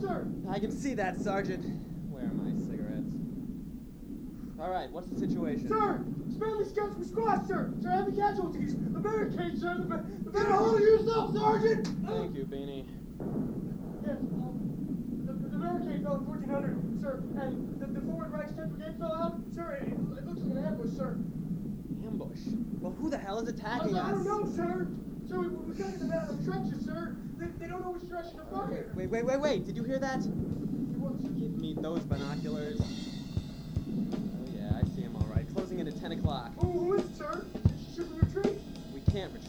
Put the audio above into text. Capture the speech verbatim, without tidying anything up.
sir! I can see that, Sergeant. Where are my cigarettes? All right, what's the situation? Sir! Spanley scouts were squashed, sir! Sir, heavy casualties! The barricade, sir! The, ba- the Better hold yourself, Sergeant! Thank you, Beanie. Yes, um, the, the barricade fell at fourteen hundred, sir, and the, the forward Reich's tenth Brigade fell out. Sir, it, it looks like an ambush, sir. Ambush? Well, who the hell is I, attacking I us? don't know, sir! Sir, we, we got them out of the trenches, sir! They, they don't know which direction to fire! Wait, wait, wait, wait! Did you hear that? What? Give me those binoculars. Oh, yeah, I see them all right. Closing in at ten o'clock. Oh, who is it, sir? Should we retreat? We can't retreat.